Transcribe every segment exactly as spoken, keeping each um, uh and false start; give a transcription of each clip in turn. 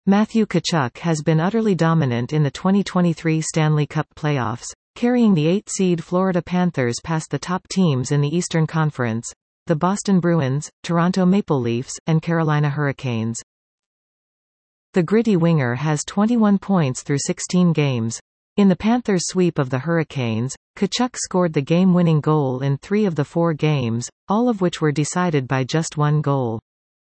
Matthew Tkachuk has been utterly dominant in the twenty twenty-three Stanley Cup playoffs, carrying the eight-seed Florida Panthers past the top teams in the Eastern Conference, the Boston Bruins, Toronto Maple Leafs, and Carolina Hurricanes. The gritty winger has twenty-one points through sixteen games. In the Panthers' sweep of the Hurricanes, Tkachuk scored the game-winning goal in three of the four games, all of which were decided by just one goal.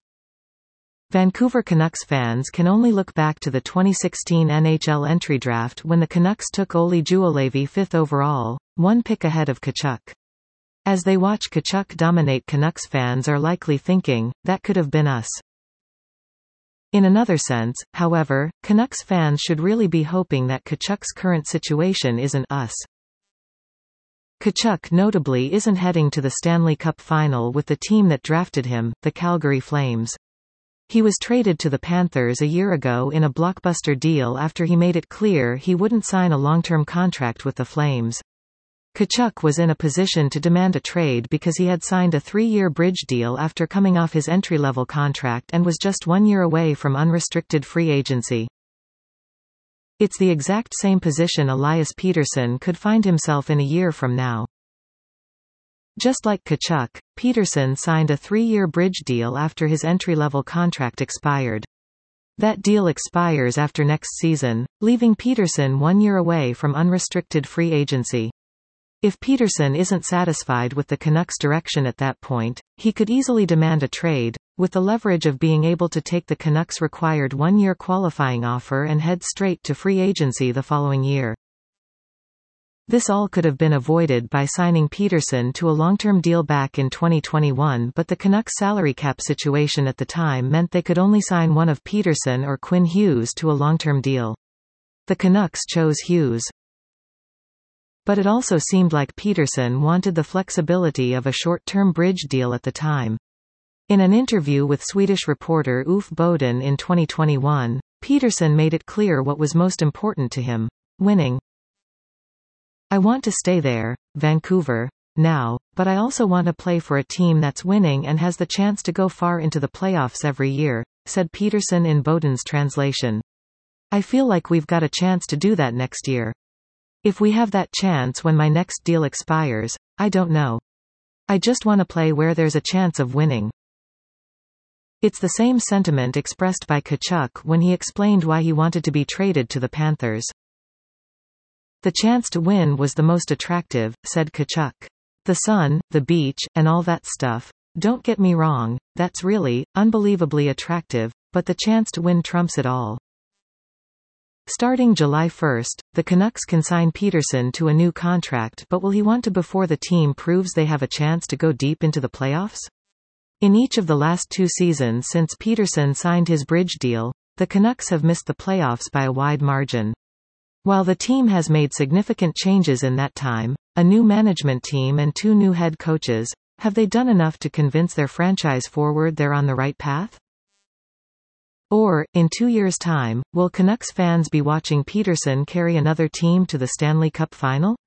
Vancouver Canucks fans can only look back to the twenty sixteen N H L entry draft when the Canucks took Olli Juolevi fifth overall, one pick ahead of Tkachuk. As they watch Tkachuk dominate, Canucks fans are likely thinking, that could have been us. In another sense, however, Canucks fans should really be hoping that Tkachuk's current situation isn't us. Tkachuk notably isn't heading to the Stanley Cup final with the team that drafted him, the Calgary Flames. He was traded to the Panthers a year ago in a blockbuster deal after he made it clear he wouldn't sign a long-term contract with the Flames. Tkachuk was in a position to demand a trade because he had signed a three-year bridge deal after coming off his entry-level contract and was just one year away from unrestricted free agency. It's the exact same position Elias Pettersson could find himself in a year from now. Just like Tkachuk, Pettersson signed a three-year bridge deal after his entry-level contract expired. That deal expires after next season, leaving Pettersson one year away from unrestricted free agency. If Pettersson isn't satisfied with the Canucks' direction at that point, he could easily demand a trade, with the leverage of being able to take the Canucks' required one-year qualifying offer and head straight to free agency the following year. This all could have been avoided by signing Pettersson to a long-term deal back in twenty twenty-one, but the Canucks' salary cap situation at the time meant they could only sign one of Pettersson or Quinn Hughes to a long-term deal. The Canucks chose Hughes. But it also seemed like Pettersson wanted the flexibility of a short-term bridge deal at the time. In an interview with Swedish reporter Ulf Boden in twenty twenty-one, Pettersson made it clear what was most important to him: winning. "I want to stay there, Vancouver, now, but I also want to play for a team that's winning and has the chance to go far into the playoffs every year," said Pettersson in Boden's translation. "I feel like we've got a chance to do that next year. If we have that chance when my next deal expires, I don't know. I just want to play where there's a chance of winning." It's the same sentiment expressed by Tkachuk when he explained why he wanted to be traded to the Panthers. "The chance to win was the most attractive," said Tkachuk. "The sun, the beach, and all that stuff. Don't get me wrong, that's really, unbelievably attractive, but the chance to win trumps it all." Starting July first, the Canucks can sign Pettersson to a new contract, but will he want to before the team proves they have a chance to go deep into the playoffs? In each of the last two seasons since Pettersson signed his bridge deal, the Canucks have missed the playoffs by a wide margin. While the team has made significant changes in that time, a new management team and two new head coaches, have they done enough to convince their franchise forward they're on the right path? Or, in two years' time, will Canucks fans be watching Pettersson carry another team to the Stanley Cup final?